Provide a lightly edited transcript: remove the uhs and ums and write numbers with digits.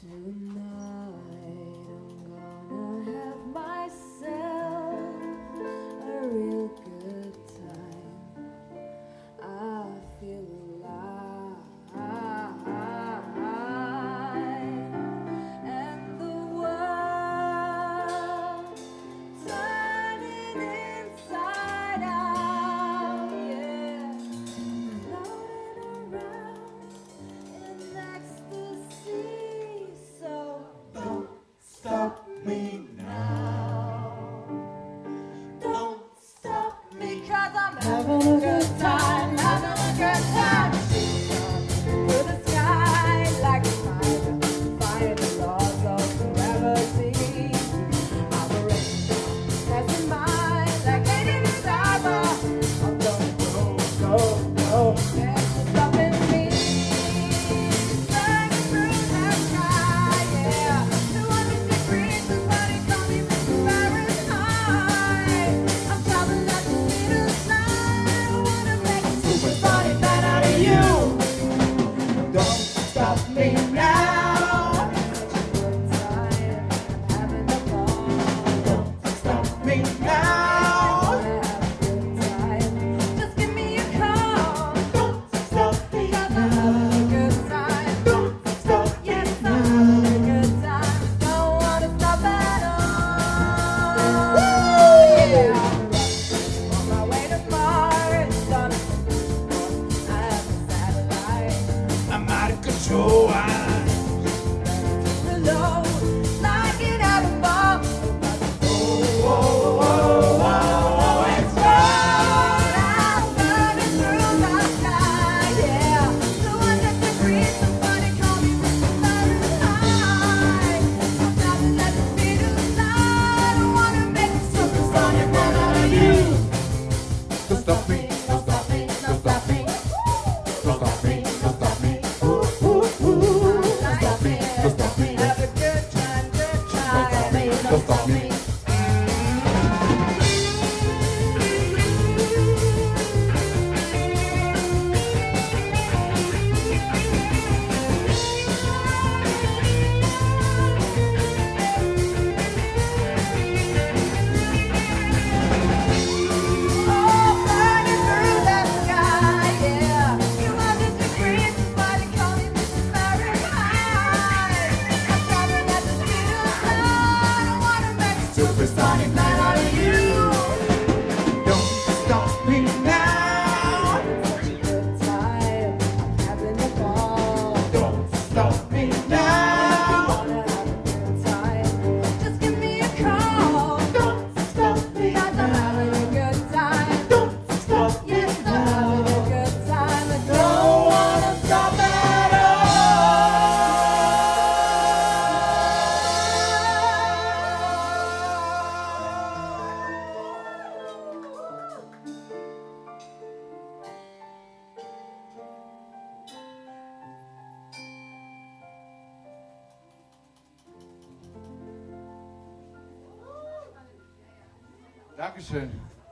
Tonight I'm gonna have myself a real good time. I feel alive, and the world turning inside out, yeah, floating around in ecstasy. So Don't stop me now. don't stop me, 'cause I'm having a good time, having a good time. To the sky like a fire, defying the laws of gravity. I'm a racing, passing by like Lady Godiva. I'm gonna go, go, go. There's no stopping me. Flying through the sky, yeah. 200 degrees is what he called me, Mr. Fahrenheit. I'm traveling at the speed of light. I wanna make a supersonic man out of you. Don't stop me now. Good time, I'm having a ball. Don't stop me now. Good time, just give me a call. Don't stop me I'm now. having a good time. Don't stop me Yes, I'm now. having a good time. Don't wanna stop at all. Yeah, I'm on my way to Mars. I have a satellite. I'm out of control. Below, like it out above. It's right out burning through the sky, yeah. 200 degrees, somebody call me Mr. Fahrenheit. I'm traveling at the speed of light. I wanna make a supersonic man out of you. Don't stop me. Don't stop me, don't stop me. Don't stop me. Don't stop me. Ooh, ooh, ooh. Don't stop me. Don't stop me. Have a good time, good Don't stop me. time. Don't stop me. Oh, burning through the sky, yeah. 200 degrees is why they call me Mr. Fahrenheit. I'm traveling at the speed of light. I wanna make a supersonic man out of you. Don't stop me now. Such a good time, I'm having a ball. Don't stop me now. Wanna have a good time? Just give me a call. Don't stop me 'Cause I'm having a good time. Don't stop me Yes, I'm having a good time. I don't Don't wanna stop at Dankeschön.